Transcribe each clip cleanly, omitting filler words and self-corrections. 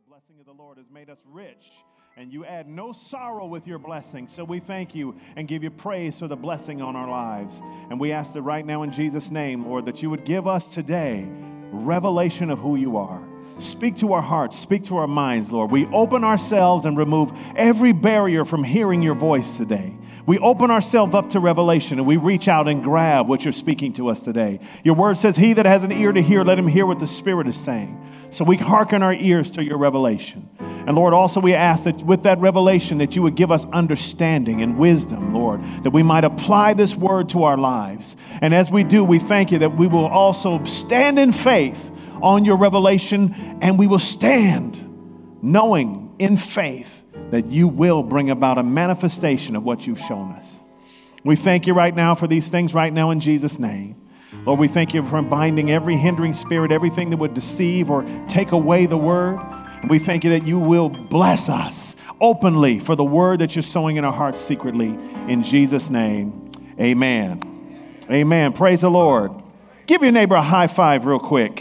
blessing of the Lord has made us rich, and you add no sorrow with your blessing. So we thank you and give you praise for the blessing on our lives. And we ask that right now in Jesus' name, Lord, that you would give us today revelation of who you are. Speak to our hearts, speak to our minds, Lord. We open ourselves and remove every barrier from hearing your voice today. We open ourselves up to revelation and we reach out and grab what you're speaking to us today. Your word says, he that has an ear to hear, let him hear what the Spirit is saying. So we hearken our ears to your revelation. And Lord, also we ask that with that revelation that you would give us understanding and wisdom, Lord, that we might apply this word to our lives. And as we do, we thank you that we will also stand in faith on your revelation, and we will stand knowing in faith that you will bring about a manifestation of what you've shown us. We thank you right now for these things right now in Jesus' name. Lord, we thank you for binding every hindering spirit, everything that would deceive or take away the word. And we thank you that you will bless us openly for the word that you're sowing in our hearts secretly. In Jesus' name, amen. Amen. Praise the Lord. Give your neighbor a high five real quick.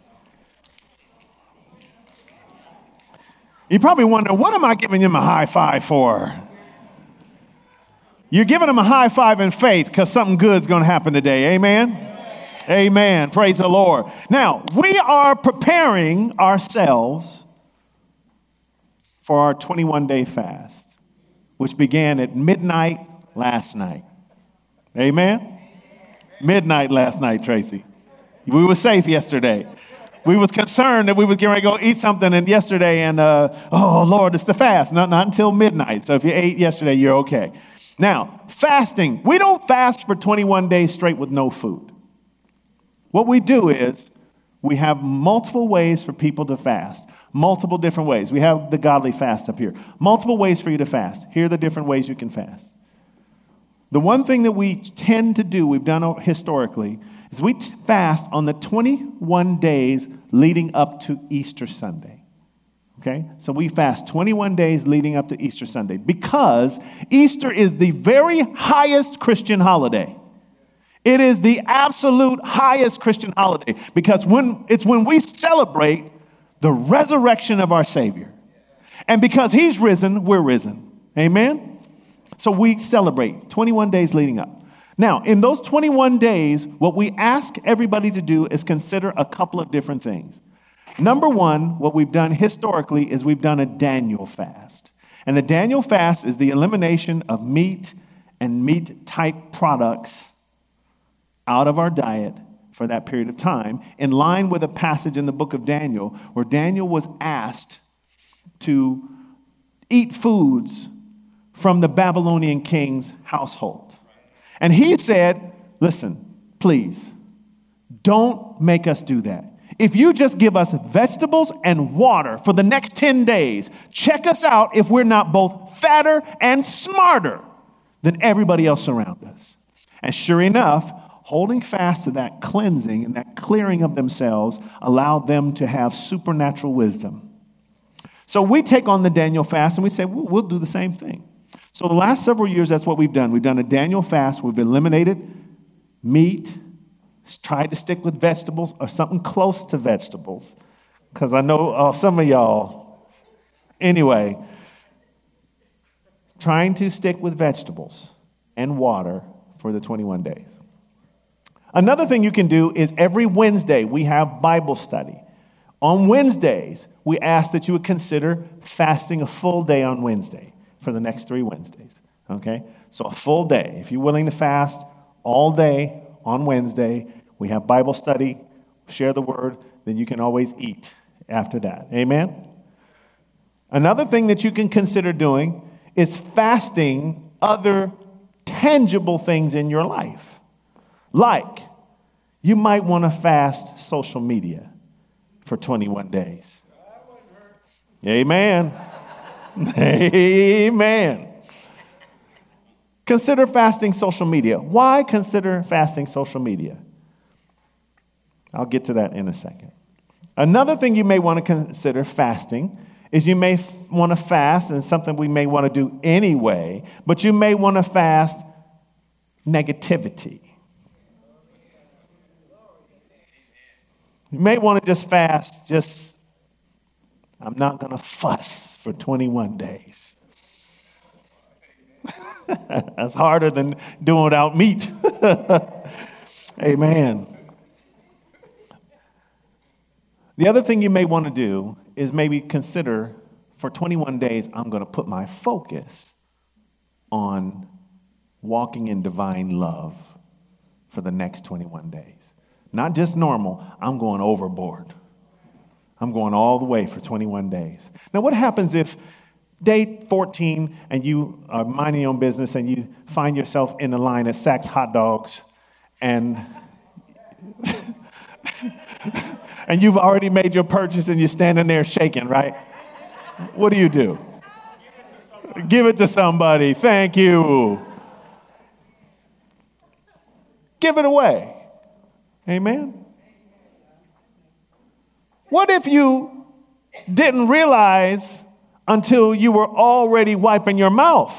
You probably wonder, what am I giving him a high five for? You're giving him a high five in faith because something good's going to happen today. Amen? Amen. Praise the Lord. Now, we are preparing ourselves for our 21-day fast, which began at midnight last night. Amen? Midnight last night, Tracy. We were safe yesterday. We was concerned that we was getting ready to go eat something and yesterday and, oh, Lord, it's the fast. Not until midnight. So if you ate yesterday, you're okay. Now, fasting. We don't fast for 21 days straight with no food. What we do is we have multiple ways for people to fast. Multiple different ways. We have the godly fast up here. Multiple ways for you to fast. Here are the different ways you can fast. The one thing that we tend to do, we've done historically, is we fast on the 21 days leading up to Easter Sunday. Okay? So we fast 21 days leading up to Easter Sunday because Easter is the very highest Christian holiday. It is the absolute highest Christian holiday because when we celebrate the resurrection of our Savior. And because he's risen, we're risen. Amen? So we celebrate 21 days leading up. Now, in those 21 days, what we ask everybody to do is consider a couple of different things. Number one, what we've done historically is we've done a Daniel fast. And the Daniel fast is the elimination of meat and meat-type products out of our diet for that period of time, in line with a passage in the book of Daniel where Daniel was asked to eat foods from the Babylonian king's household. And he said, listen, please, don't make us do that. If you just give us vegetables and water for the next 10 days, check us out if we're not both fatter and smarter than everybody else around us. And sure enough, holding fast to that cleansing and that clearing of themselves allowed them to have supernatural wisdom. So we take on the Daniel fast and we say, we'll do the same thing. So the last several years, that's what we've done. We've done a Daniel fast. We've eliminated meat, tried to stick with vegetables or something close to vegetables, because I know some of y'all. Anyway, trying to stick with vegetables and water for the 21 days. Another thing you can do is every Wednesday we have Bible study. On Wednesdays, we ask that you would consider fasting a full day on Wednesday for the next 3 Wednesdays, okay? So a full day. If you're willing to fast all day on Wednesday, we have Bible study, share the word, then you can always eat after that. Amen? Another thing that you can consider doing is fasting other tangible things in your life. Like, you might want to fast social media for 21 days. Amen. Amen. Consider fasting social media. Why consider fasting social media? I'll get to that in a second. Another thing you may want to consider fasting is you may want to fast, and something we may want to do anyway, but you may want to fast negativity. You may want to just fast, I'm not going to fuss for 21 days. That's harder than doing without meat. Amen. The other thing you may want to do is maybe consider for 21 days, I'm going to put my focus on walking in divine love for the next 21 days. Not just normal, I'm going overboard. I'm going all the way for 21 days. Now, what happens if day 14 and you are minding your own business and you find yourself in the line at Saks Hot Dogs and and you've already made your purchase and you're standing there shaking, right? What do? Give it to somebody. Thank you. Give it away. Amen. What if you didn't realize until you were already wiping your mouth?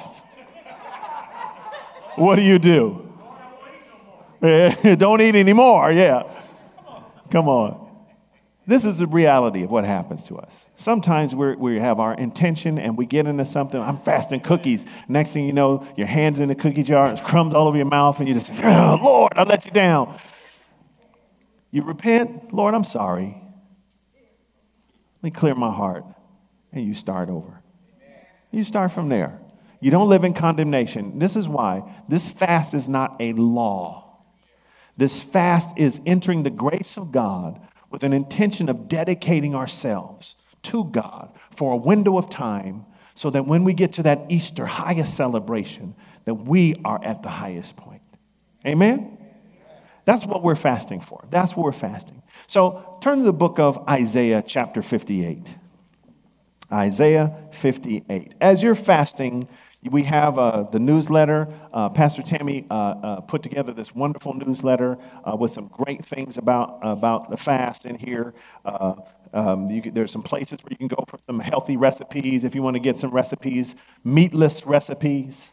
What do? Don't eat anymore. Yeah. Come on. This is the reality of what happens to us. Sometimes we have our intention and we get into something. I'm fasting cookies. Next thing you know, your hand's in the cookie jar, there's crumbs all over your mouth, and you just, oh, Lord, I let you down. You repent, Lord, I'm sorry. Let me clear my heart. And you start over. You start from there. You don't live in condemnation. This is why this fast is not a law. This fast is entering the grace of God with an intention of dedicating ourselves to God for a window of time so that when we get to that Easter highest celebration, that we are at the highest point. Amen? That's what we're fasting for. That's what we're fasting. So turn to the book of Isaiah chapter 58. Isaiah 58. As you're fasting, we have the newsletter. Pastor Tammy put together this wonderful newsletter with some great things about the fast in here. There's some places where you can go for some healthy recipes if you want to get some recipes, meatless recipes.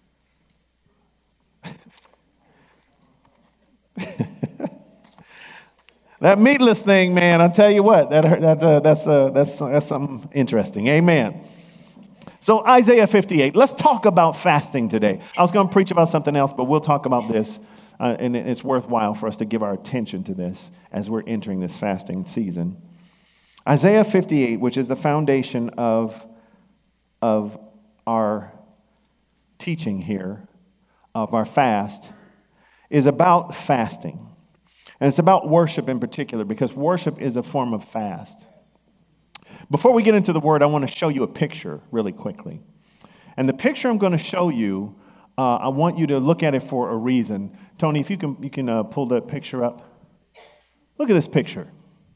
That meatless thing, man, I'll tell you what, that's something interesting. Amen. So Isaiah 58, let's talk about fasting today. I was going to preach about something else, but we'll talk about this, and it's worthwhile for us to give our attention to this as we're entering this fasting season. Isaiah 58, which is the foundation of our teaching here, of our fast, is about fasting. And it's about worship in particular, because worship is a form of fast. Before we get into the word, I want to show you a picture really quickly. And the picture I'm going to show you, I want you to look at it for a reason. Tony, if you can pull that picture up. Look at this picture.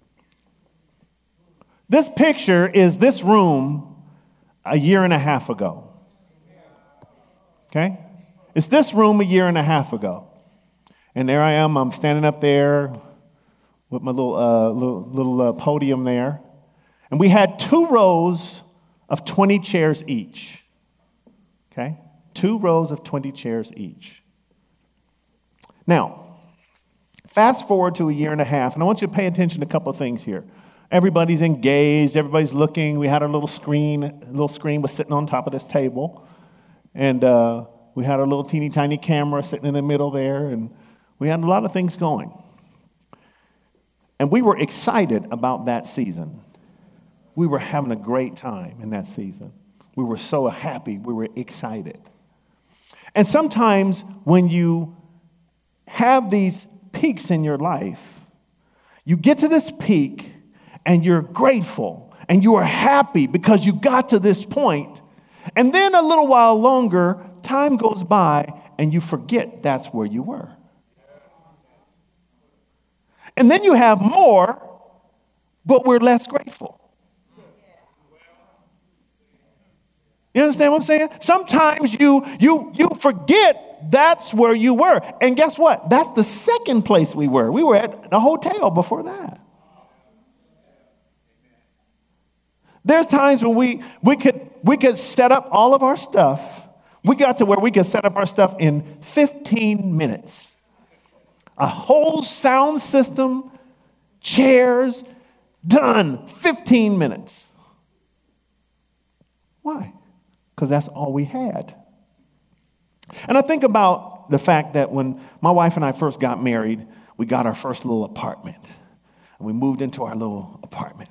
This picture is this room a year and a half ago. Okay? It's this room a year and a half ago. And there I am. I'm standing up there with my little podium there. And we had 2 rows of 20 chairs each. Okay? 2 rows of 20 chairs each. Now, fast forward to a year and a half, and I want you to pay attention to a couple of things here. Everybody's engaged. Everybody's looking. We had our little screen. A little screen was sitting on top of this table. And we had our little teeny tiny camera sitting in the middle there. And we had a lot of things going. And we were excited about that season. We were having a great time in that season. We were so happy. We were excited. And sometimes when you have these peaks in your life, you get to this peak and you're grateful and you are happy because you got to this point. And then a little while longer, time goes by and you forget that's where you were. And then you have more, but we're less grateful. You understand what I'm saying? Sometimes you forget that's where you were. And guess what? That's the second place we were. We were at a hotel before that. There's times when we could set up all of our stuff. We got to where we could set up our stuff in 15 minutes. A whole sound system, chairs, done, 15 minutes. Why? Because that's all we had. And I think about the fact that when my wife and I first got married, we got our first little apartment. And we moved into our little apartment.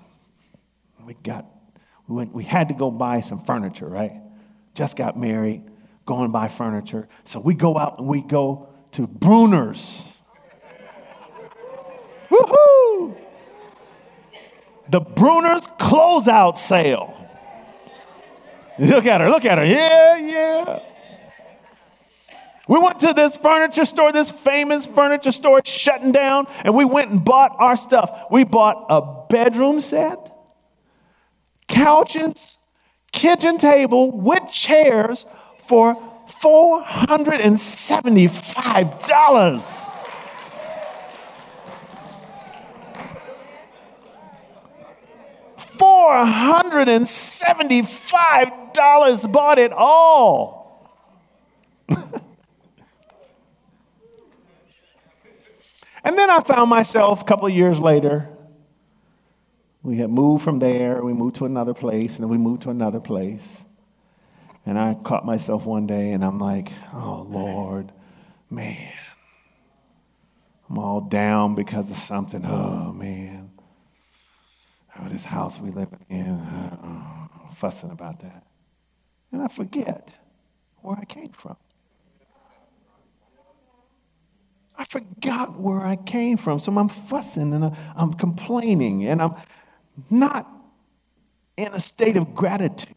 We had to go buy some furniture, right? Just got married, going to buy furniture. So we go out and we go to Bruner's. Woohoo! The Bruner's closeout sale. Look at her. Yeah. We went to this furniture store, this famous furniture store. It's shutting down, and we went and bought our stuff. We bought a bedroom set, couches, kitchen table with chairs for $475. $475 bought it all. And then I found myself a couple of years later, we had moved from there, we moved to another place, and then we moved to another place. And I caught myself one day and I'm like, oh Lord, man, I'm all down because of something. Oh man, this house we live in, fussing about that. And I forget where I came from. I forgot where I came from. So I'm fussing and I'm complaining and I'm not in a state of gratitude.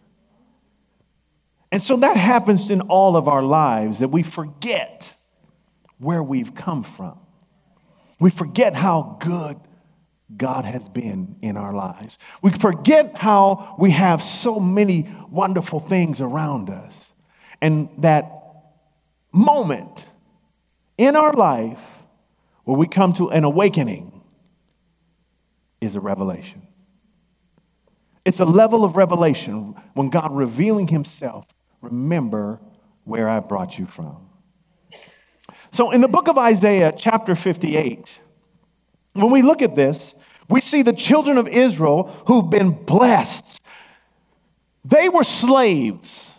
And so that happens in all of our lives, that we forget where we've come from. We forget how good God has been in our lives. We forget how we have so many wonderful things around us. And that moment in our life where we come to an awakening is a revelation. It's a level of revelation when God revealing himself, remember where I brought you from. So in the book of Isaiah, chapter 58, when we look at this, we see the children of Israel who've been blessed. They were slaves.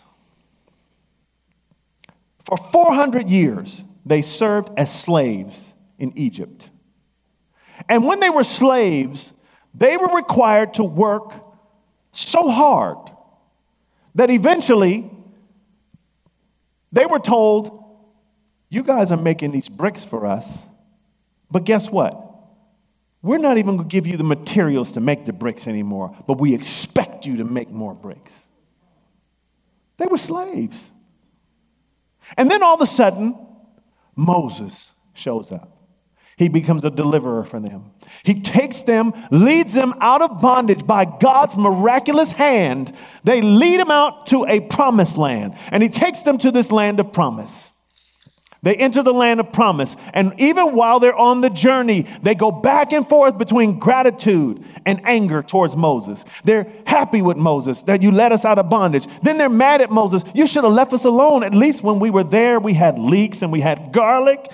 For 400 years, they served as slaves in Egypt. And when they were slaves, they were required to work so hard that eventually they were told, you guys are making these bricks for us, but guess what? We're not even going to give you the materials to make the bricks anymore, but we expect you to make more bricks. They were slaves. And then all of a sudden, Moses shows up. He becomes a deliverer for them. He takes them, leads them out of bondage by God's miraculous hand. They lead them out to a promised land, and he takes them to this land of promise. They enter the land of promise, and even while they're on the journey, they go back and forth between gratitude and anger towards Moses. They're happy with Moses that you let us out of bondage. Then they're mad at Moses. You should have left us alone. At least when we were there, we had leeks and we had garlic.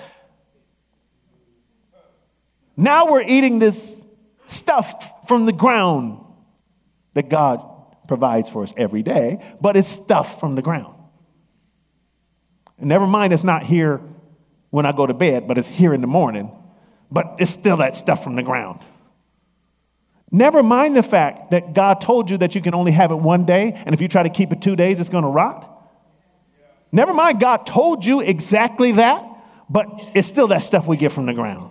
Now we're eating this stuff from the ground that God provides for us every day, but it's stuff from the ground. And never mind, it's not here when I go to bed, but it's here in the morning. But it's still that stuff from the ground. Never mind the fact that God told you that you can only have it one day, and if you try to keep it 2 days, it's going to rot. Never mind, God told you exactly that, but it's still that stuff we get from the ground.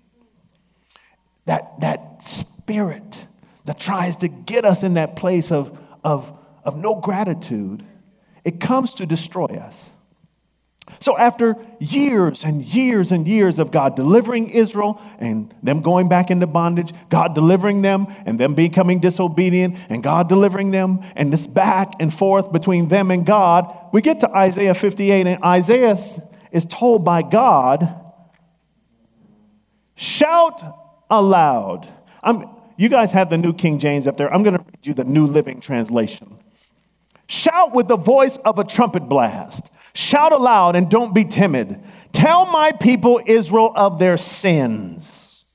That spirit that tries to get us in that place of no gratitude, it comes to destroy us. So after years and years and years of God delivering Israel and them going back into bondage, God delivering them and them becoming disobedient and God delivering them and this back and forth between them and God, we get to Isaiah 58, and Isaiah is told by God, shout aloud. You guys have the New King James up there. I'm going to read you the New Living Translation. Shout with the voice of a trumpet blast. Shout aloud and don't be timid. Tell my people Israel of their sins.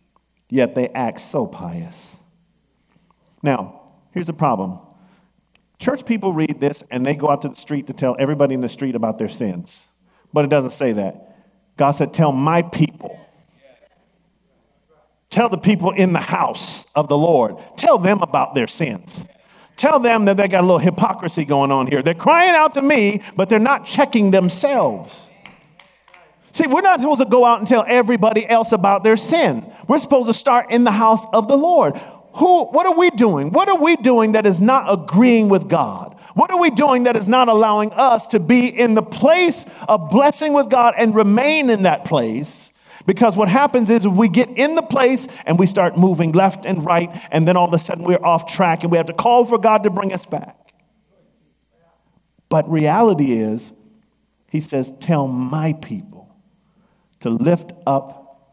Yet they act so pious. Now, here's the problem. Church people read this and they go out to the street to tell everybody in the street about their sins. But it doesn't say that. God said, tell my people. Tell the people in the house of the Lord. Tell them about their sins. Tell them that they got a little hypocrisy going on here. They're crying out to me, but they're not checking themselves. See, we're not supposed to go out and tell everybody else about their sin. We're supposed to start in the house of the Lord. What are we doing? What are we doing that is not agreeing with God? What are we doing that is not allowing us to be in the place of blessing with God and remain in that place? Because what happens is we get in the place and we start moving left and right, and then all of a sudden we're off track and we have to call for God to bring us back. But reality is, he says, tell my people to lift up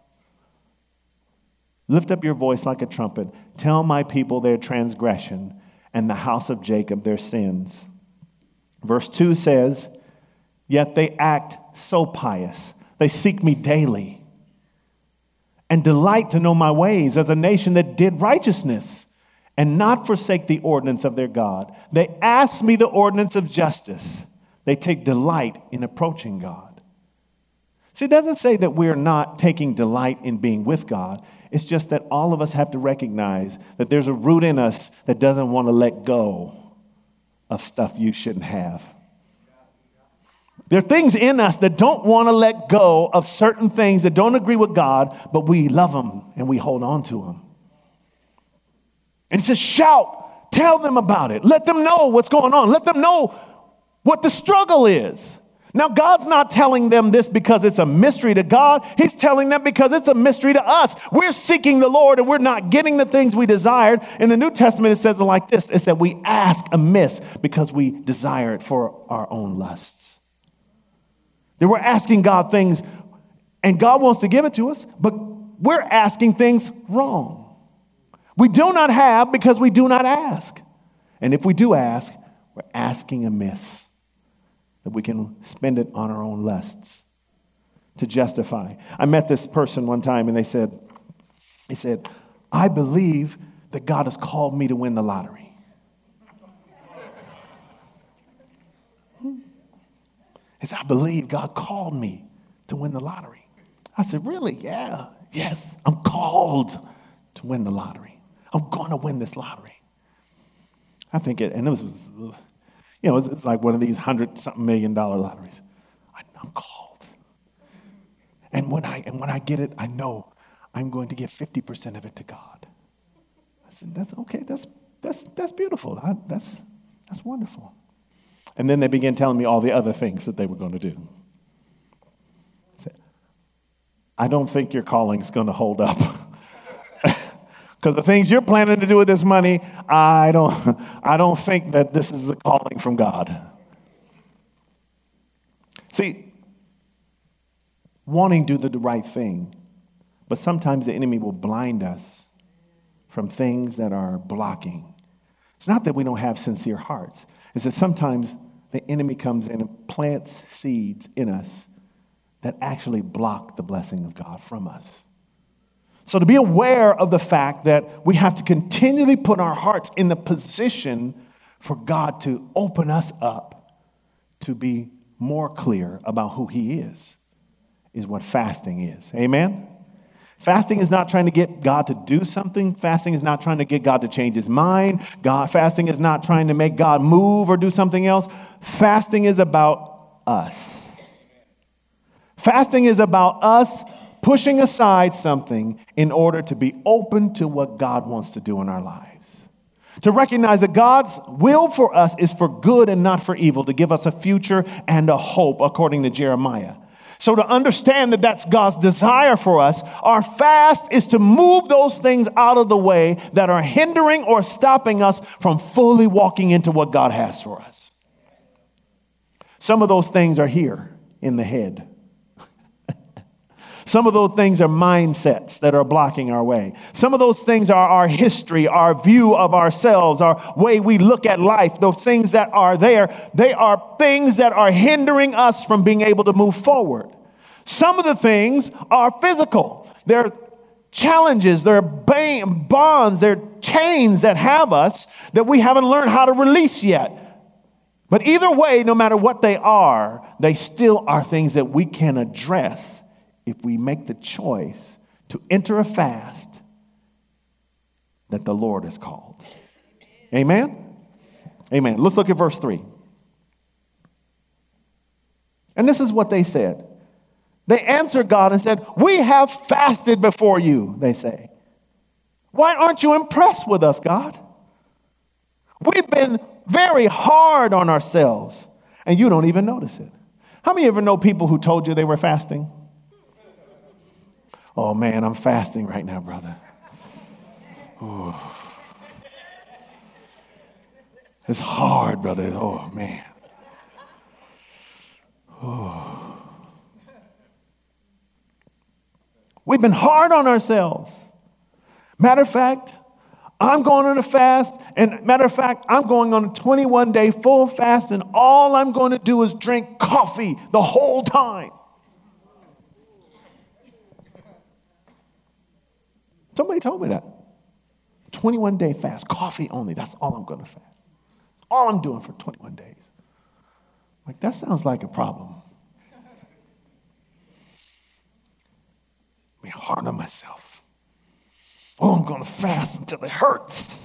your voice like a trumpet. Tell my people their transgression and the house of Jacob their sins. Verse 2 says, yet they act so pious. They seek me daily and delight to know my ways as a nation that did righteousness and not forsake the ordinance of their God. They ask me the ordinance of justice. They take delight in approaching God. See, it doesn't say that we're not taking delight in being with God. It's just that all of us have to recognize that there's a root in us that doesn't want to let go of stuff you shouldn't have. There are things in us that don't want to let go of certain things that don't agree with God, but we love them and we hold on to them. And it says, shout, tell them about it. Let them know what's going on. Let them know what the struggle is. Now, God's not telling them this because it's a mystery to God. He's telling them because it's a mystery to us. We're seeking the Lord and we're not getting the things we desired. In the New Testament, it says it like this. It said we ask amiss because we desire it for our own lusts. That we're asking God things and God wants to give it to us, but we're asking things wrong. We do not have because we do not ask. And if we do ask, we're asking amiss, that we can spend it on our own lusts to justify. I met this person one time and they said, I believe that God has called me to win the lottery. He said, I believe God called me to win the lottery. I said, really? Yeah. Yes, I'm called to win the lottery. I'm going to win this lottery. I think it, and it was, it's like one of these $100-something million lotteries. I'm called. And when I get it, I know I'm going to give 50% of it to God. I said, that's okay. That's beautiful. That's wonderful. And then they began telling me all the other things that they were going to do. I said, I don't think your calling's going to hold up. Because the things you're planning to do with this money, I don't think that this is a calling from God. See, wanting to do the right thing, but sometimes the enemy will blind us from things that are blocking. It's not that we don't have sincere hearts. It's that sometimes the enemy comes in and plants seeds in us that actually block the blessing of God from us. So to be aware of the fact that we have to continually put our hearts in the position for God to open us up to be more clear about who he is what fasting is. Amen? Fasting is not trying to get God to do something. Fasting is not trying to get God to change his mind. Fasting is not trying to make God move or do something else. Fasting is about us. Fasting is about us pushing aside something in order to be open to what God wants to do in our lives. To recognize that God's will for us is for good and not for evil, to give us a future and a hope, according to Jeremiah. So to understand that that's God's desire for us, our fast is to move those things out of the way that are hindering or stopping us from fully walking into what God has for us. Some of those things are here in the head. Some of those things are mindsets that are blocking our way. Some of those things are our history, our view of ourselves, our way we look at life. Those things that are there, they are things that are hindering us from being able to move forward. Some of the things are physical. They're challenges, there are bonds, there are chains that have us that we haven't learned how to release yet. But either way, no matter what they still are things that we can address if we make the choice to enter a fast that the Lord has called. Amen? Amen. Let's look at verse 3. And this is what they said. They answered God and said, "We have fasted before you," they say. "Why aren't you impressed with us, God? We've been very hard on ourselves, and you don't even notice it." How many ever know people who told you they were fasting? "Oh man, I'm fasting right now, brother. Ooh. It's hard, brother. Oh man. Oh. We've been hard on ourselves. Matter of fact, I'm going on a fast, and matter of fact, I'm going on a 21-day full fast, and all I'm going to do is drink coffee the whole time." Somebody told me that. 21-day fast, coffee only. That's all I'm going to fast. That's all I'm doing for 21 days. Like, that sounds like a problem. Be hard on myself. Oh, I'm going to fast until it hurts.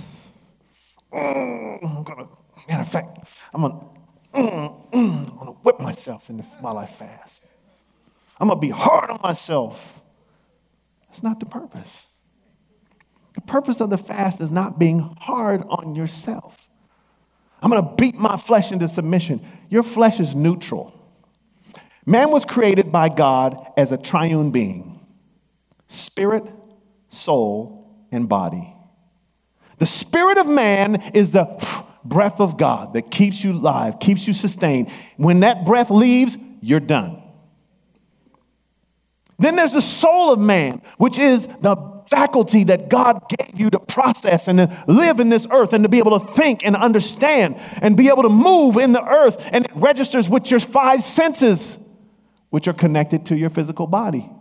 Matter of fact, I'm going to whip myself while I fast. I'm going to be hard on myself. That's not the purpose. The purpose of the fast is not being hard on yourself. I'm going to beat my flesh into submission. Your flesh is neutral. Man was created by God as a triune being. Spirit, soul, and body. The spirit of man is the breath of God that keeps you alive, keeps you sustained. When that breath leaves, you're done. Then there's the soul of man, which is the faculty that God gave you to process and to live in this earth and to be able to think and understand and be able to move in the earth. And it registers with your 5 senses, which are connected to your physical body.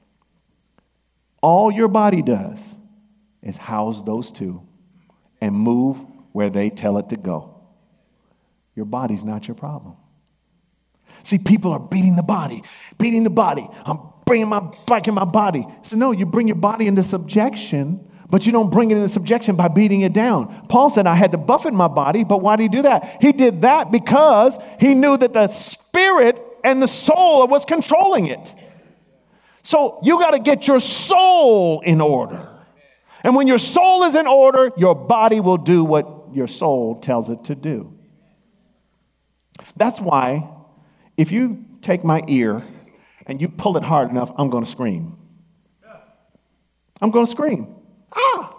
All your body does is house those two and move where they tell it to go. Your body's not your problem. See, people are beating the body. I'm bringing back in my body. So no, you bring your body into subjection, but you don't bring it into subjection by beating it down. Paul said, I had to buffet my body, but why did he do that? He did that because he knew that the spirit and the soul was controlling it. So you got to get your soul in order. And when your soul is in order, your body will do what your soul tells it to do. That's why if you take my ear and you pull it hard enough, I'm going to scream. I'm going to scream. Ah!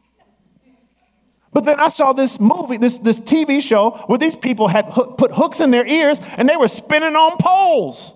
But then I saw this movie, this TV show where these people had put hooks in their ears and they were spinning on poles.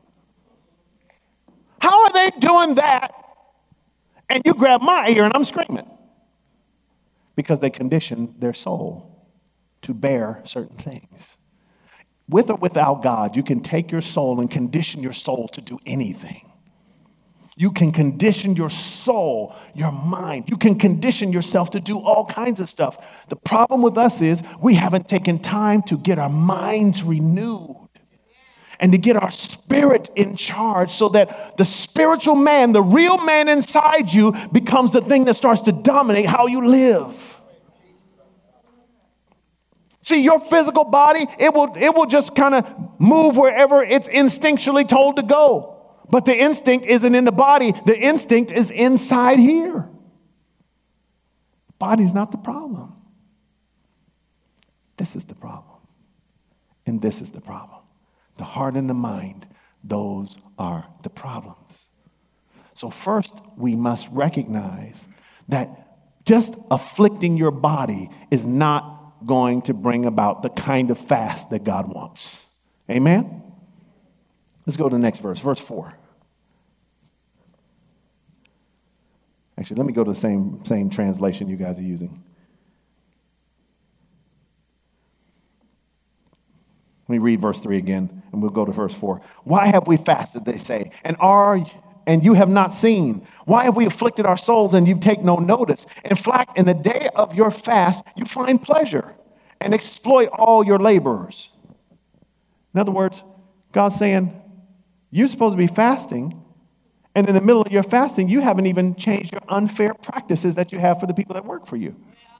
How are they doing that? And you grab my ear and I'm screaming. Because they conditioned their soul to bear certain things. With or without God, you can take your soul and condition your soul to do anything. You can condition your soul, your mind. You can condition yourself to do all kinds of stuff. The problem with us is we haven't taken time to get our minds renewed and to get our spirit in charge so that the spiritual man, the real man inside you, becomes the thing that starts to dominate how you live. See, your physical body, it will just kind of move wherever it's instinctually told to go. But the instinct isn't in the body. The instinct is inside here. Body's not the problem. This is the problem. And this is the problem. The heart and the mind, those are the problems. So first, we must recognize that just afflicting your body is not going to bring about the kind of fast that God wants. Amen? Let's go to the next verse, verse 4. Actually, let me go to the same translation you guys are using. Let me read verse 3 again, and we'll go to verse 4. Why have we fasted, they say, and are and you have not seen? Why have we afflicted our souls and you take no notice? In fact, in the day of your fast, you find pleasure and exploit all your laborers. In other words, God's saying, you're supposed to be fasting, and in the middle of your fasting, you haven't even changed your unfair practices that you have for the people that work for you.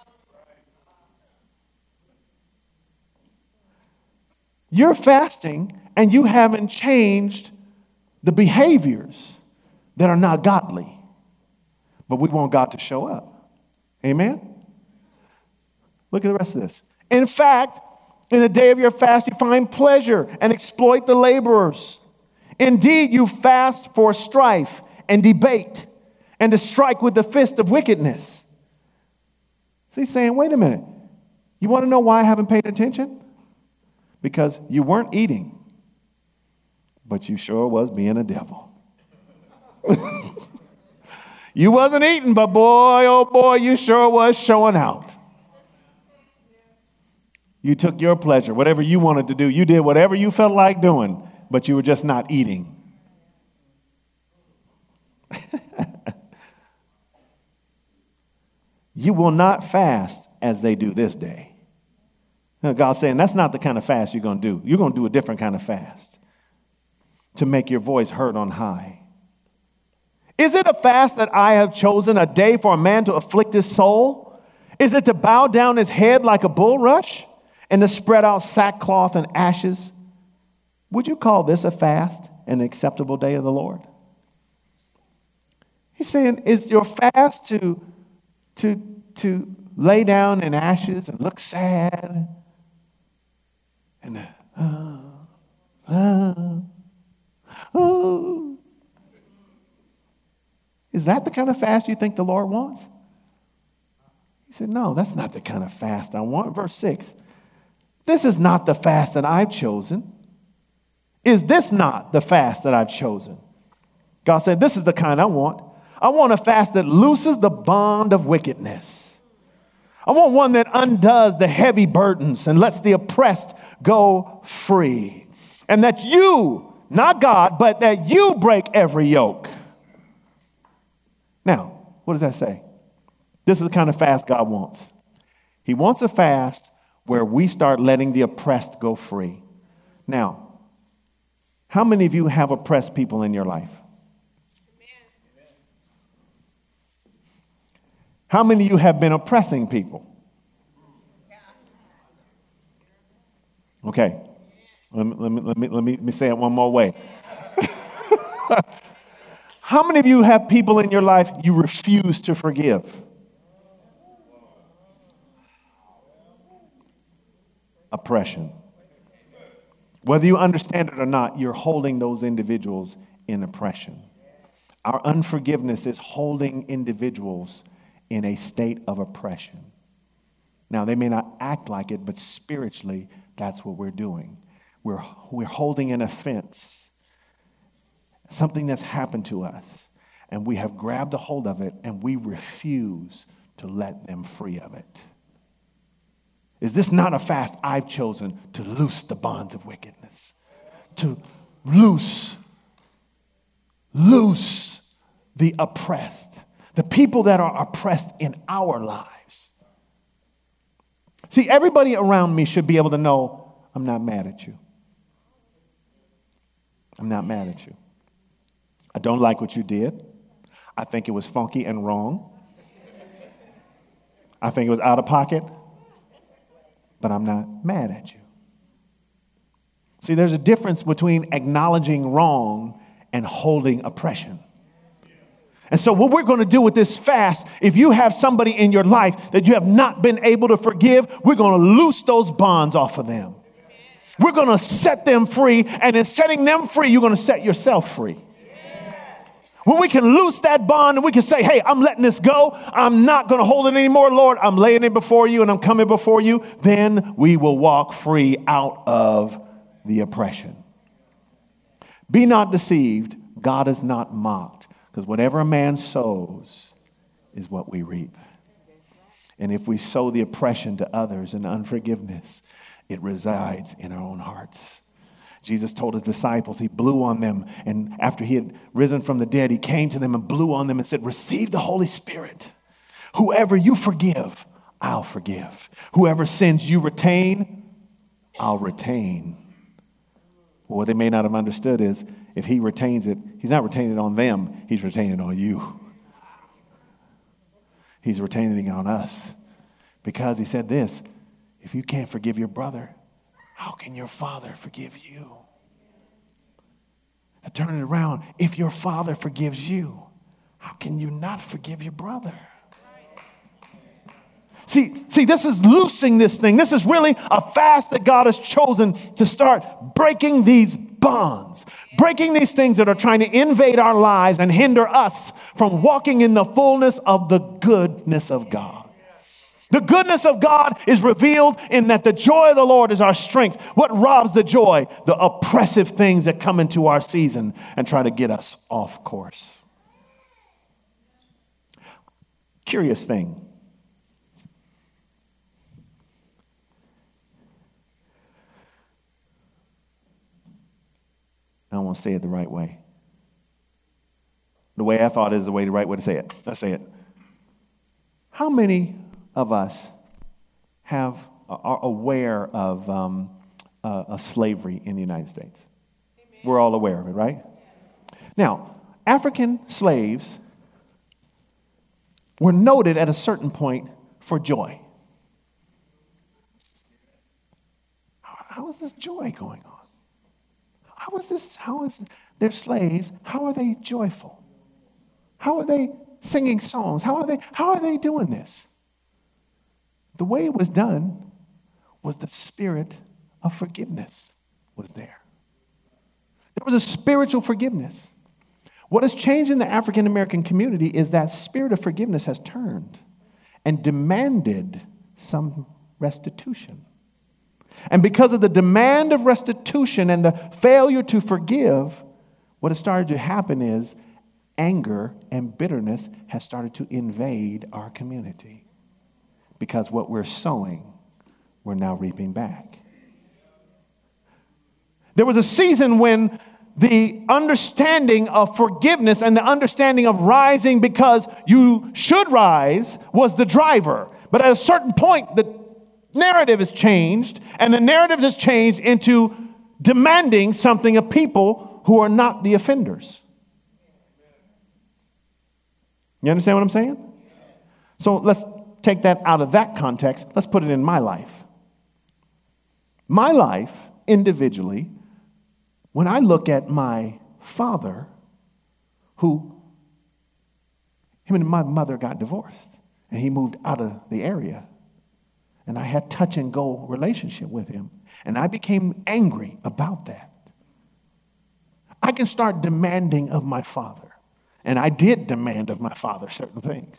You're fasting, and you haven't changed the behaviors that are not godly. But we want God to show up. Amen? Look at the rest of this. In fact, in the day of your fast, you find pleasure and exploit the laborers. Indeed, you fast for strife and debate and to strike with the fist of wickedness. So he's saying, wait a minute. You want to know why I haven't paid attention? Because you weren't eating, but you sure was being a devil. You wasn't eating, but boy, oh boy, you sure was showing out. You took your pleasure, whatever you wanted to do. You did whatever you felt like doing, but you were just not eating. You will not fast as they do this day. Now, God's saying that's not the kind of fast you're going to do. You're going to do a different kind of fast to make your voice heard on high. Is it a fast that I have chosen, a day for a man to afflict his soul? Is it to bow down his head like a bulrush and to spread out sackcloth and ashes? Would you call this a fast, an acceptable day of the Lord? He's saying, is your fast to lay down in ashes and look sad? And is that the kind of fast you think the Lord wants? He said, no, that's not the kind of fast I want. Verse 6, this is not the fast that I've chosen. Is this not the fast that I've chosen? God said, this is the kind I want. I want a fast that looses the bond of wickedness. I want one that undoes the heavy burdens and lets the oppressed go free. And that you, not God, but that you break every yoke. Now, what does that say? This is the kind of fast God wants. He wants a fast where we start letting the oppressed go free. Now, how many of you have oppressed people in your life? How many of you have been oppressing people? Okay, let me say it one more way. How many of you have people in your life you refuse to forgive? Oppression. Whether you understand it or not, you're holding those individuals in oppression. Our unforgiveness is holding individuals in a state of oppression. Now, they may not act like it, but spiritually, that's what we're doing. We're holding an offense, something that's happened to us, and we have grabbed a hold of it, and we refuse to let them free of it. Is this not a fast I've chosen to loose the bonds of wickedness? To loose the oppressed, the people that are oppressed in our lives. See, everybody around me should be able to know I'm not mad at you. I'm not mad at you. I don't like what you did. I think it was funky and wrong. I think it was out of pocket. But I'm not mad at you. See, there's a difference between acknowledging wrong and holding oppression. And so what we're going to do with this fast, if you have somebody in your life that you have not been able to forgive, we're going to loose those bonds off of them. We're going to set them free, and in setting them free, you're going to set yourself free. When we can loose that bond and we can say, hey, I'm letting this go. I'm not going to hold it anymore, Lord. I'm laying it before you and I'm coming before you. Then we will walk free out of the oppression. Be not deceived. God is not mocked, because whatever a man sows is what we reap. And if we sow the oppression to others and unforgiveness, it resides in our own hearts. Jesus told his disciples, he blew on them. And after he had risen from the dead, he came to them and blew on them and said, receive the Holy Spirit. Whoever you forgive, I'll forgive. Whoever sins you retain, I'll retain. Well, what they may not have understood is if he retains it, he's not retaining it on them. He's retaining it on you. He's retaining it on us. Because he said this, if you can't forgive your brother, how can your Father forgive you? To turn it around, if your Father forgives you, how can you not forgive your brother? See, this is loosing this thing. This is really a fast that God has chosen to start breaking these bonds, breaking these things that are trying to invade our lives and hinder us from walking in the fullness of the goodness of God. The goodness of God is revealed in that the joy of the Lord is our strength. What robs the joy? The oppressive things that come into our season and try to get us off course. Curious thing. I don't want to say it the right way. The way I thought is the right way to say it. Let's say it. How many of us are aware of slavery in the United States? Amen. We're all aware of it, right? Now, African slaves were noted at a certain point for joy. How is this joy going on? How is their slaves, how are they joyful? How are they singing songs? How are they doing this? The way it was done was the spirit of forgiveness was there. There was a spiritual forgiveness. What has changed in the African American community is that spirit of forgiveness has turned and demanded some restitution. And because of the demand of restitution and the failure to forgive, what has started to happen is anger and bitterness has started to invade our community. Because what we're sowing, we're now reaping back. There was a season when the understanding of forgiveness and the understanding of rising because you should rise was the driver. But at a certain point, the narrative has changed, and the narrative has changed into demanding something of people who are not the offenders. You understand what I'm saying? So let's take that out of that context. Let's put it in my life. My life, individually, when I look at my father, him and my mother got divorced, and he moved out of the area. And I had touch and go relationship with him. And I became angry about that. I can start demanding of my father. And I did demand of my father certain things.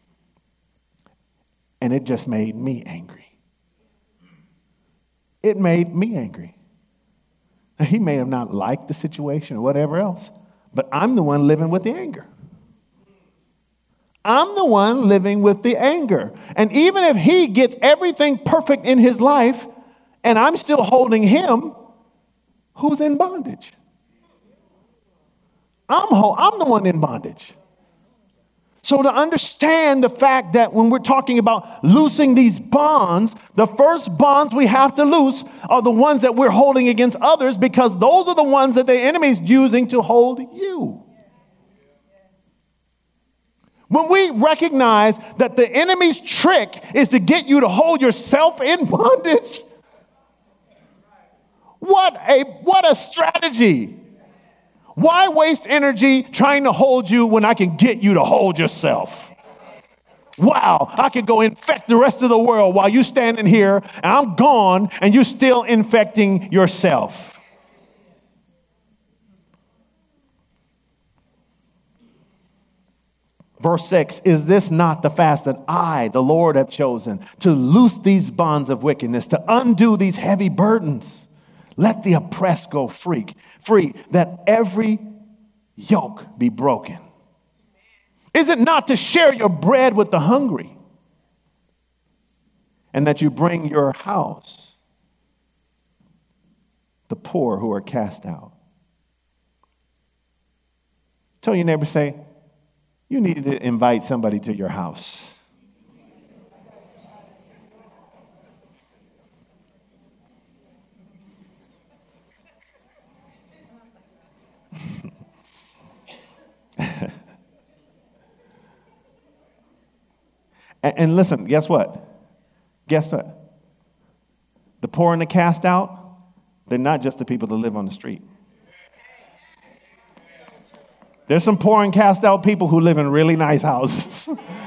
And it just made me angry. It made me angry. Now, he may have not liked the situation or whatever else, but I'm the one living with the anger. I'm the one living with the anger. And even if he gets everything perfect in his life and I'm still holding him, who's in bondage? I'm the one in bondage. So to understand the fact that when we're talking about loosing these bonds, the first bonds we have to loose are the ones that we're holding against others, because those are the ones that the enemy's using to hold you. When we recognize that the enemy's trick is to get you to hold yourself in bondage, what a strategy. Why waste energy trying to hold you when I can get you to hold yourself? Wow, I could go infect the rest of the world while you're standing here and I'm gone and you're still infecting yourself. Verse 6, is this not the fast that I, the Lord, have chosen to loose these bonds of wickedness, to undo these heavy burdens? Let the oppressed go free, that every yoke be broken. Is it not to share your bread with the hungry, and that you bring your house, the poor who are cast out. Tell your neighbor, say, you need to invite somebody to your house. And listen, guess what? Guess what? The poor and the cast out, they're not just the people that live on the street. There's some poor and cast out people who live in really nice houses.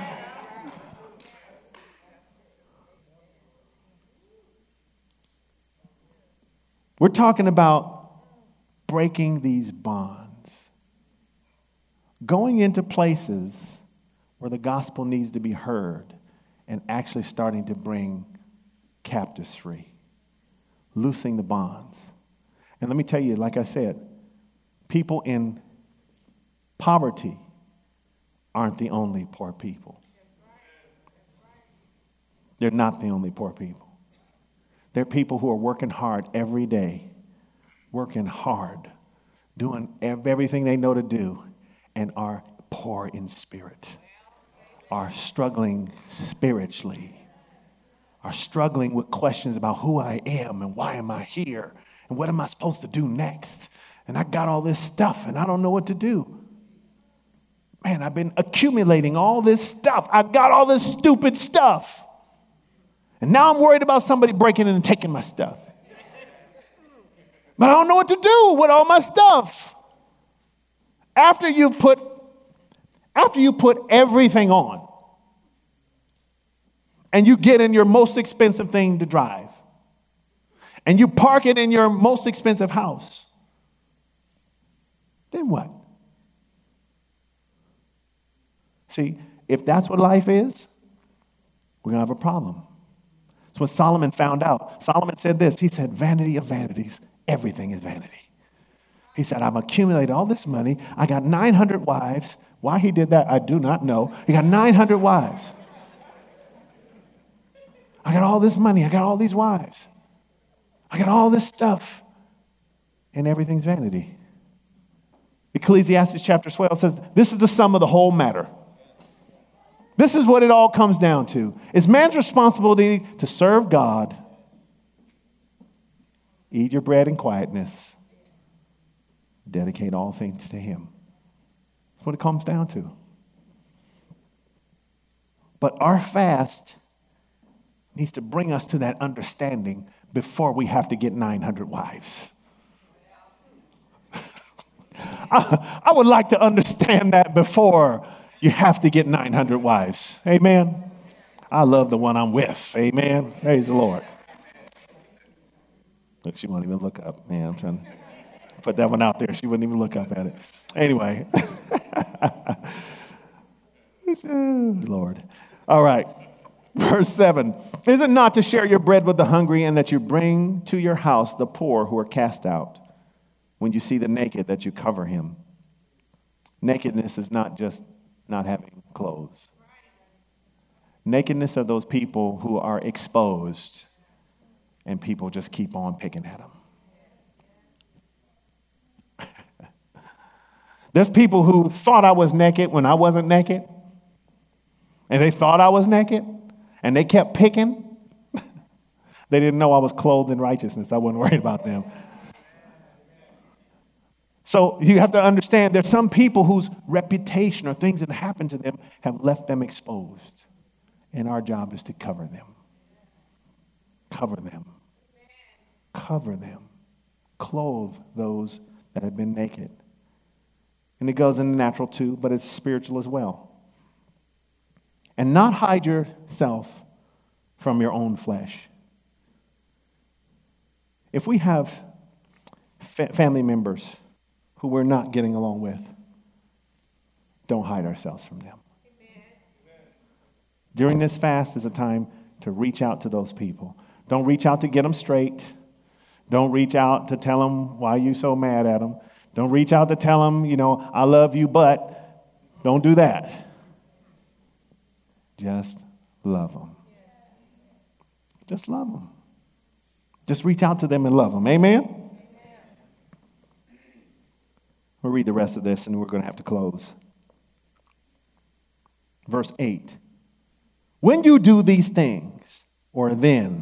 We're talking about breaking these bonds, going into places where the gospel needs to be heard and actually starting to bring captives free, loosing the bonds. And let me tell you, like I said, people in poverty aren't the only poor people. They're not the only poor people. They're people who are working hard every day, working hard, doing everything they know to do, and are poor in spirit, are struggling spiritually, are struggling with questions about who I am and why am I here and what am I supposed to do next? And I got all this stuff and I don't know what to do. Man, I've been accumulating all this stuff. I've got all this stupid stuff. And now I'm worried about somebody breaking in and taking my stuff. But I don't know what to do with all my stuff. After you put everything on and you get in your most expensive thing to drive and you park it in your most expensive house, then what? See, if that's what life is, we're going to have a problem. That's what Solomon found out. Solomon said this. He said, vanity of vanities, everything is vanity. He said, I've accumulated all this money. I got 900 wives. Why he did that, I do not know. He got 900 wives. I got all this money. I got all these wives. I got all this stuff. And everything's vanity. Ecclesiastes chapter 12 says, this is the sum of the whole matter. This is what it all comes down to. It's man's responsibility to serve God, eat your bread in quietness, dedicate all things to him. That's what it comes down to. But our fast needs to bring us to that understanding before we have to get 900 wives. I would like to understand that before you have to get 900 wives. Amen. I love the one I'm with. Amen. Praise the Lord. Look, she won't even look up. Man, I'm trying to put that one out there. She wouldn't even look up at it. Anyway. Lord. All right. Verse 7. Is it not to share your bread with the hungry and that you bring to your house the poor who are cast out? When you see the naked, that you cover him. Nakedness is not just not having clothes. Nakedness are those people who are exposed and people just keep on picking at them. There's people who thought I was naked when I wasn't naked. And they thought I was naked and they kept picking. They didn't know I was clothed in righteousness. I wasn't worried about them. So you have to understand there's some people whose reputation or things that happened to them have left them exposed. And our job is to cover them. Cover them. Cover them. Clothe those that have been naked. And it goes in the natural too, but it's spiritual as well. And not hide yourself from your own flesh. If we have family members who we're not getting along with, don't hide ourselves from them. Amen. During this fast is a time to reach out to those people. Don't reach out to get them straight. Don't reach out to tell them why you so mad at them. Don't reach out to tell them, I love you, but don't do that. Just love them. Just love them. Just reach out to them and love them. Amen? read the rest of this and we're going to have to close. Verse 8. When you do these things, or then,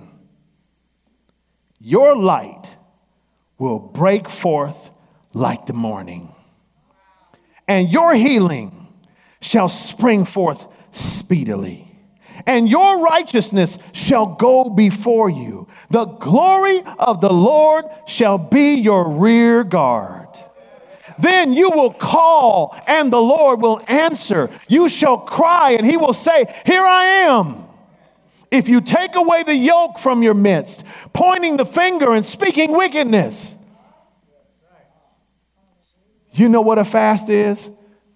your light will break forth like the morning, and your healing shall spring forth speedily, and your righteousness shall go before you. The glory of the Lord shall be your rear guard. Then you will call, and the Lord will answer. You shall cry, and he will say, here I am. If you take away the yoke from your midst, pointing the finger and speaking wickedness. You know what a fast is?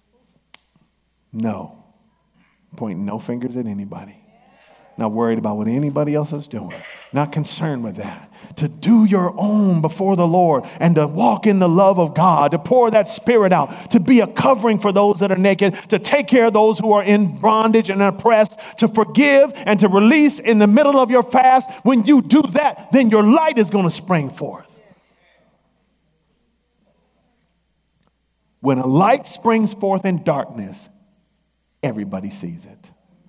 No. Pointing no fingers at anybody. Not worried about what anybody else is doing. Not concerned with that. To do your own before the Lord and to walk in the love of God, to pour that spirit out, to be a covering for those that are naked, to take care of those who are in bondage and oppressed, to forgive and to release in the middle of your fast. When you do that, then your light is going to spring forth. When a light springs forth in darkness, everybody sees it.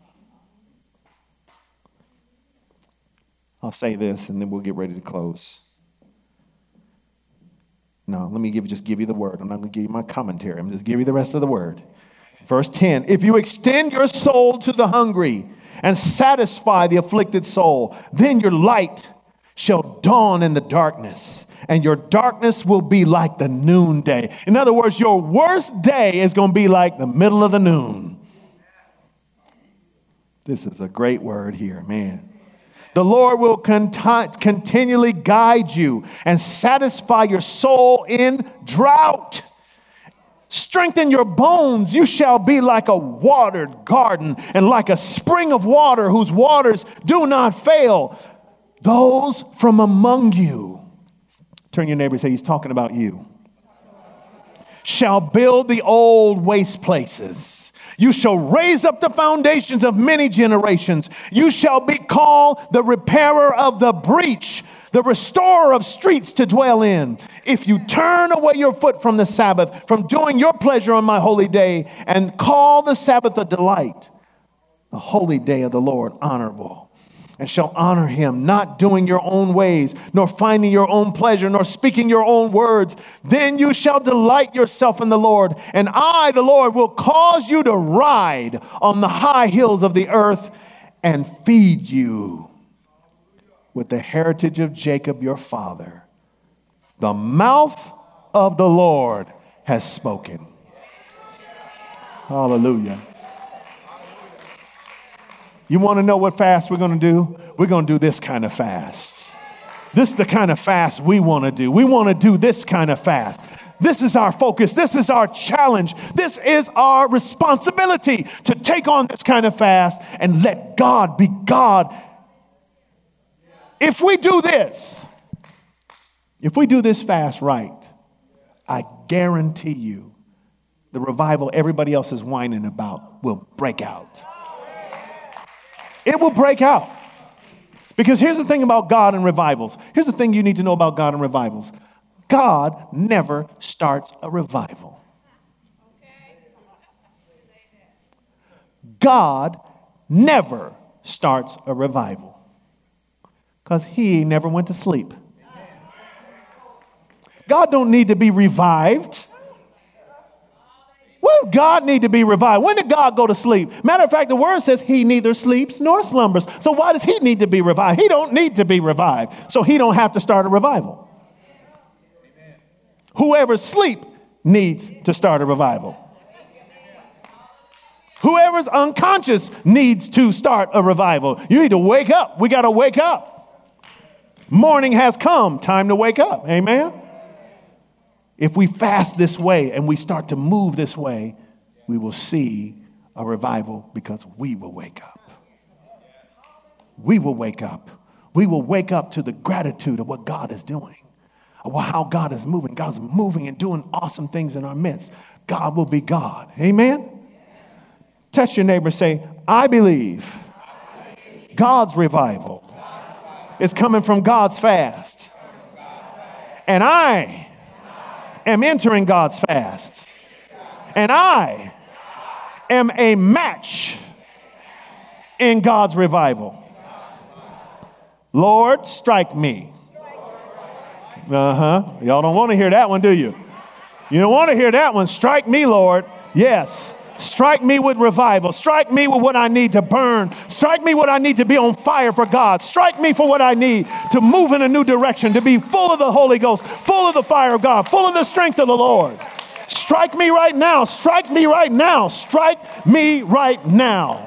I'll say this and then we'll get ready to close. No, let me just give you the word. I'm not going to give you my commentary. I'm just give you the rest of the word. Verse 10, if you extend your soul to the hungry and satisfy the afflicted soul, then your light shall dawn in the darkness, and your darkness will be like the noonday. In other words, your worst day is going to be like the middle of the noon. This is a great word here, man. The Lord will continually guide you and satisfy your soul in drought. Strengthen your bones. You shall be like a watered garden and like a spring of water whose waters do not fail. Those from among you, turn your neighbor and say, he's talking about you, shall build the old waste places. You shall raise up the foundations of many generations. You shall be called the repairer of the breach, the restorer of streets to dwell in. If you turn away your foot from the Sabbath, from doing your pleasure on my holy day, and call the Sabbath a delight, the holy day of the Lord honorable, and shall honor him, not doing your own ways, nor finding your own pleasure, nor speaking your own words. Then you shall delight yourself in the Lord, and I, the Lord, will cause you to ride on the high hills of the earth and feed you with the heritage of Jacob your father. The mouth of the Lord has spoken. Hallelujah. You want to know what fast we're going to do? We're going to do this kind of fast. This is the kind of fast we want to do. We want to do this kind of fast. This is our focus. This is our challenge. This is our responsibility to take on this kind of fast and let God be God. If we do this fast right, I guarantee you the revival everybody else is whining about will break out. It will break out. Because here's the thing about God and revivals. Here's the thing you need to know about God and revivals. God never starts a revival. God never starts a revival. Because he never went to sleep. God don't need to be revived. When does God need to be revived? When did God go to sleep? Matter of fact, the word says he neither sleeps nor slumbers. So why does he need to be revived? He don't need to be revived. So he don't have to start a revival. Amen. Whoever sleep needs to start a revival. Whoever's unconscious needs to start a revival. You need to wake up. We got to wake up. Morning has come. Time to wake up. Amen. If we fast this way and we start to move this way, we will see a revival because we will wake up. We will wake up. We will wake up to the gratitude of what God is doing, of how God is moving. God's moving and doing awesome things in our midst. God will be God. Amen? Touch your neighbor, say, I believe God's revival is coming from God's fast. And I am entering God's fast. And I am a match in God's revival. Lord, strike me. Y'all don't want to hear that one, do you? You don't want to hear that one. Strike me, Lord. Yes. Strike me with revival. Strike me with what I need to burn. Strike me what I need to be on fire for God. Strike me for what I need to move in a new direction, to be full of the Holy Ghost, full of the fire of God, full of the strength of the Lord. Strike me right now. Strike me right now. Strike me right now.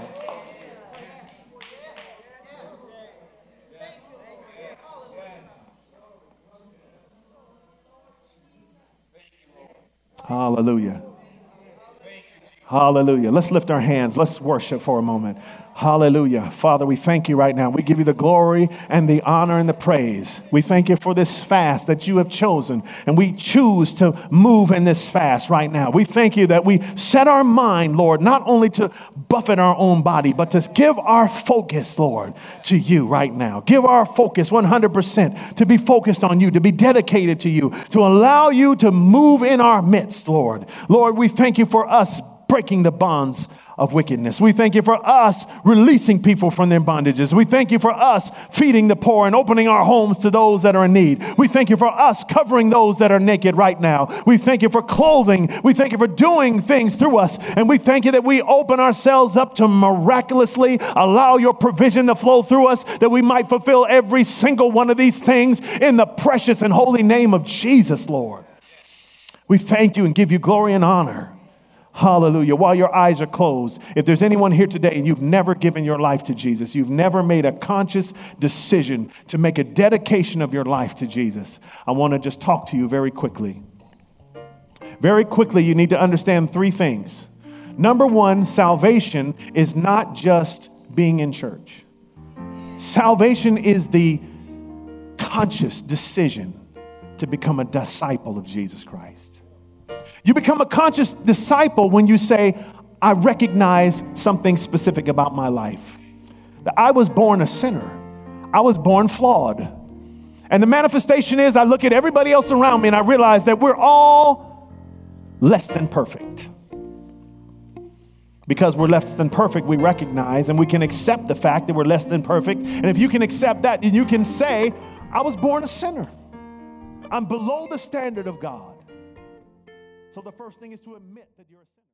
Hallelujah. Hallelujah. Let's lift our hands. Let's worship for a moment. Hallelujah. Father, we thank you right now. We give you the glory and the honor and the praise. We thank you for this fast that you have chosen, and we choose to move in this fast right now. We thank you that we set our mind, Lord, not only to buffet our own body, but to give our focus, Lord, to you right now. Give our focus 100% to be focused on you, to be dedicated to you, to allow you to move in our midst, Lord. Lord, we thank you for us breaking the bonds of wickedness. We thank you for us releasing people from their bondages. We thank you for us feeding the poor and opening our homes to those that are in need. We thank you for us covering those that are naked right now. We thank you for clothing. We thank you for doing things through us. And we thank you that we open ourselves up to miraculously allow your provision to flow through us, that we might fulfill every single one of these things in the precious and holy name of Jesus, Lord. We thank you and give you glory and honor. Hallelujah. While your eyes are closed, if there's anyone here today and you've never given your life to Jesus, you've never made a conscious decision to make a dedication of your life to Jesus, I want to just talk to you very quickly. Very quickly, you need to understand three things. Number one, salvation is not just being in church. Salvation is the conscious decision to become a disciple of Jesus Christ. You become a conscious disciple when you say, I recognize something specific about my life. That I was born a sinner. I was born flawed. And the manifestation is I look at everybody else around me and I realize that we're all less than perfect. Because we're less than perfect, we recognize and we can accept the fact that we're less than perfect. And if you can accept that, then you can say, I was born a sinner. I'm below the standard of God. So the first thing is to admit that you're a sinner.